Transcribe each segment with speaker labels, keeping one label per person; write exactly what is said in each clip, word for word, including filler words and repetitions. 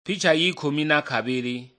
Speaker 1: Picha y'ikumi na kabiri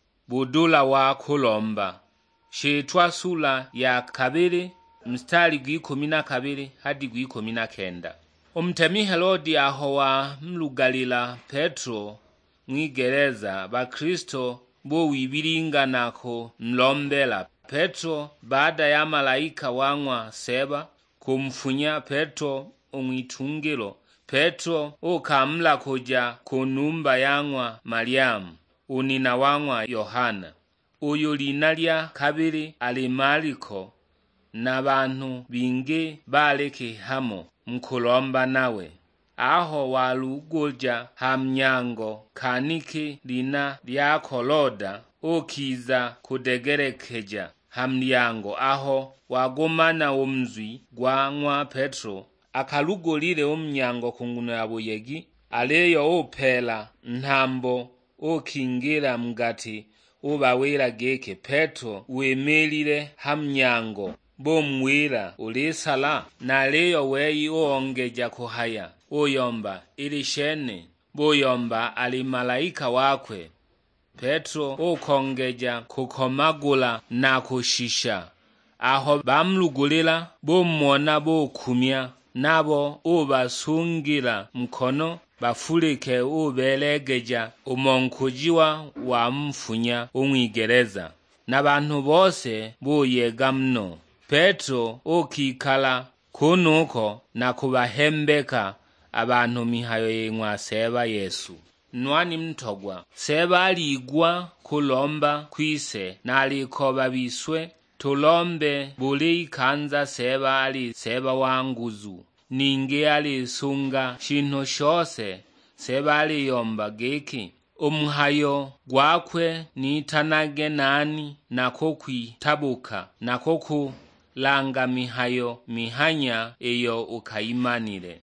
Speaker 1: budula wa kulomba. Shitwa sura ya kabiri mstari gw'ikumi na kabiri hadi gw'ikumi na kenda. Umtemi Herodi aho wa mlugalila Petro mwigereza bakristo bo wibiringanako mlombela Petro baada ya malaika wangwa seba kumfunya Petro umwitungilo. Petro ukamla kuja kunumba yangwa Mariamu unina wangwa Yohana. Uyu linalya kabiri ali Mariko na bantu bingi baleke hamo mkulomba nawe. Aho walugoja hamnyango kaniki lina lya koloda ukiza kudegerekeja hamnyango aho wagomana umzwi gwangwa Petro akalugolile umnyango kunguno ya buyegi aleyo upela ntambo ukingira mgati ubawira geke Petro wemelile hamnyango bomwira ulisala na leyo weyi uongeja kuhaya uyomba ilishene buyomba ali malaika wakwe. Petro ukongeja kukomagula na kushisha aho bamlugulila bomwona bokumya nabo ubasungira mkono bafulike ubelegeja umonkujiwa wa mfunya umwigereza n'abantu bose buyega mno. Petro ukikala kunuko na kubahembeka abantu mihayo yengwa seba Yesu. Nwani mtogwa seba aligwa kulomba kwise na alikoba biswe tulombe buli kanza seba ali seba wanguzu ninge ali sunga shinto shose seba ali yomba geki umuhayo gwakwe nitanage nani nako kwitabuka nako kulanga mihayo mihanya eyo ukayimanire.